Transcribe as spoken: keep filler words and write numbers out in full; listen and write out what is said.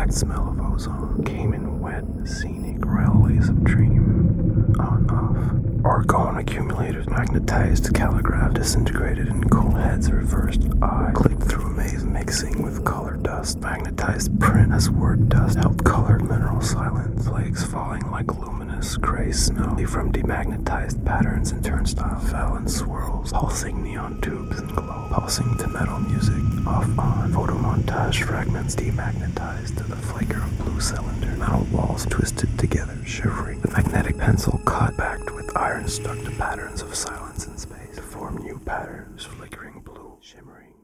exact smell of ozone came in wet, scenic railways of dream, on, off. Argon accumulators, magnetized calligraph disintegrated in cool heads, reversed eye, clicked through maze mixing with color dust, magnetized print as word dust, held colored mineral silence, flakes falling like luminous gray snow from demagnetized patterns and turnstiles, fell in swirls, pulsing neon tubes and glow, pulsing to metal music, off on, photomontage fragments demagnetized to the flicker of blue cylinder, metal walls twisted together, shivering, the magnetic pencil caught backed with iron stuck to patterns of silence in space, to form new patterns, flickering blue, shimmering.